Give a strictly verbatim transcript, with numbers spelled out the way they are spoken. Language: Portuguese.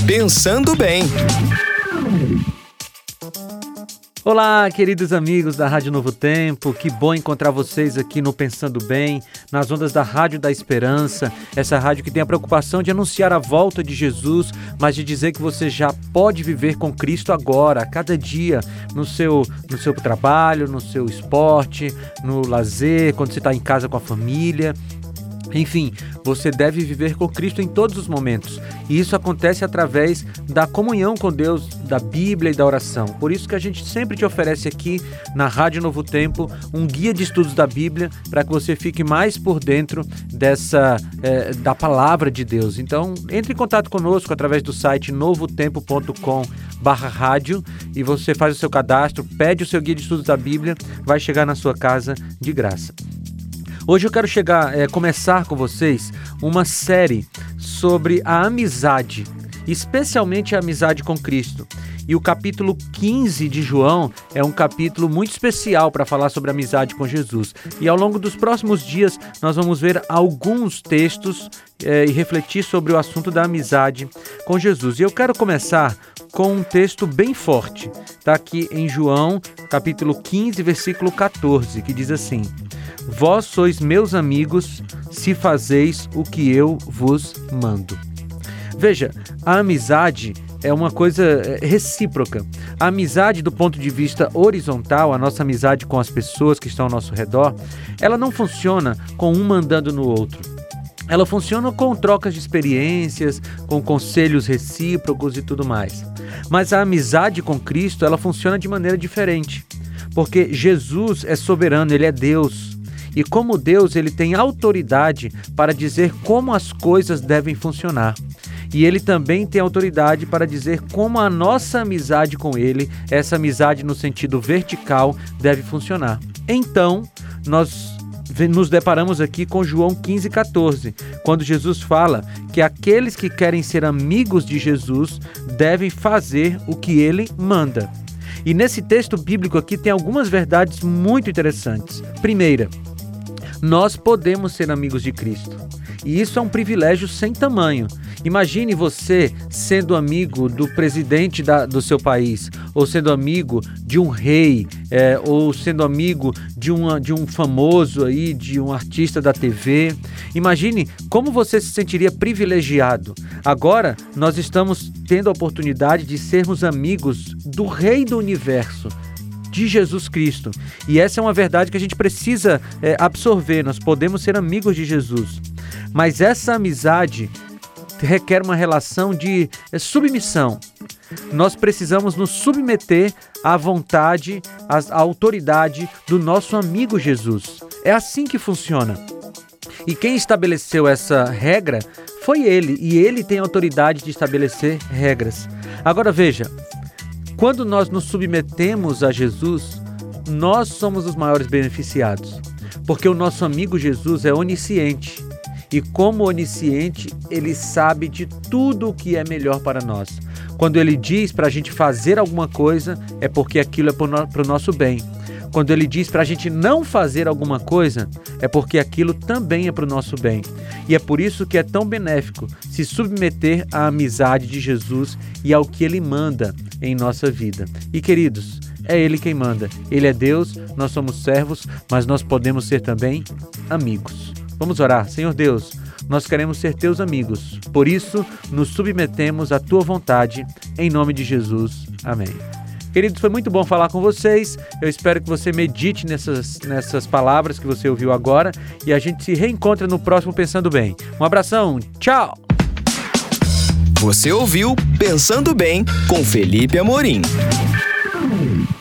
Pensando Bem. Olá, queridos amigos da Rádio Novo Tempo, que bom encontrar vocês aqui no Pensando Bem, nas ondas da Rádio da Esperança, essa rádio que tem a preocupação de anunciar a volta de Jesus, mas de dizer que você já pode viver com Cristo agora, a cada dia, no seu, no seu trabalho, no seu esporte, no lazer, quando você está em casa com a família. Enfim, você deve viver com Cristo em todos os momentos. E isso acontece através da comunhão com Deus, da Bíblia e da oração. Por isso que a gente sempre te oferece aqui na Rádio Novo Tempo um guia de estudos da Bíblia para que você fique mais por dentro dessa, é, da palavra de Deus. Então, entre em contato conosco através do site novotempo ponto com barra rádio e você faz o seu cadastro, pede o seu guia de estudos da Bíblia, vai chegar na sua casa de graça. Hoje eu quero chegar, é, começar com vocês uma série sobre a amizade, especialmente a amizade com Cristo. E o capítulo quinze de João é um capítulo muito especial para falar sobre a amizade com Jesus. E ao longo dos próximos dias nós vamos ver alguns textos é, e refletir sobre o assunto da amizade com Jesus. E eu quero começar com um texto bem forte. Está aqui em João, capítulo quinze, versículo catorze, que diz assim: Vós sois meus amigos, se fazeis o que eu vos mando. Veja, a amizade é uma coisa recíproca. A amizade, do ponto de vista horizontal, a nossa amizade com as pessoas que estão ao nosso redor, ela não funciona com um mandando no outro. Ela funciona com trocas de experiências, com conselhos recíprocos e tudo mais. Mas a amizade com Cristo, ela funciona de maneira diferente. Porque Jesus é soberano, Ele é Deus. E como Deus, Ele tem autoridade para dizer como as coisas devem funcionar. E Ele também tem autoridade para dizer como a nossa amizade com Ele, essa amizade no sentido vertical, deve funcionar. Então, nós nos deparamos aqui com João quinze, catorze, quando Jesus fala que aqueles que querem ser amigos de Jesus devem fazer o que Ele manda. E nesse texto bíblico aqui tem algumas verdades muito interessantes. Primeira, nós podemos ser amigos de Cristo. E isso é um privilégio sem tamanho. Imagine você sendo amigo do presidente da, do seu país, ou sendo amigo de um rei, é, ou sendo amigo de, uma, de um famoso aí, de um artista da T V. Imagine como você se sentiria privilegiado. Agora, nós estamos tendo a oportunidade de sermos amigos do Rei do Universo, de Jesus Cristo. E essa é uma verdade que a gente precisa é, absorver. Nós podemos ser amigos de Jesus. Mas essa amizade requer uma relação de é, submissão. Nós precisamos nos submeter à vontade, à, à autoridade do nosso amigo Jesus. É assim que funciona. E quem estabeleceu essa regra foi Ele. E Ele tem autoridade de estabelecer regras. Agora veja, quando nós nos submetemos a Jesus, nós somos os maiores beneficiados, porque o nosso amigo Jesus é onisciente e, como onisciente, Ele sabe de tudo o que é melhor para nós. Quando Ele diz para a gente fazer alguma coisa, é porque aquilo é para o nosso bem. Quando Ele diz para a gente não fazer alguma coisa, é porque aquilo também é para o nosso bem. E é por isso que é tão benéfico se submeter à amizade de Jesus e ao que Ele manda em nossa vida. E queridos, é Ele quem manda. Ele é Deus, nós somos servos, mas nós podemos ser também amigos. Vamos orar. Senhor Deus, nós queremos ser Teus amigos. Por isso, nos submetemos à Tua vontade, em nome de Jesus. Amém. Queridos, foi muito bom falar com vocês. Eu espero que você medite nessas, nessas palavras que você ouviu agora e a gente se reencontra no próximo Pensando Bem. Um abração, tchau! Você ouviu Pensando Bem com Felipe Amorim.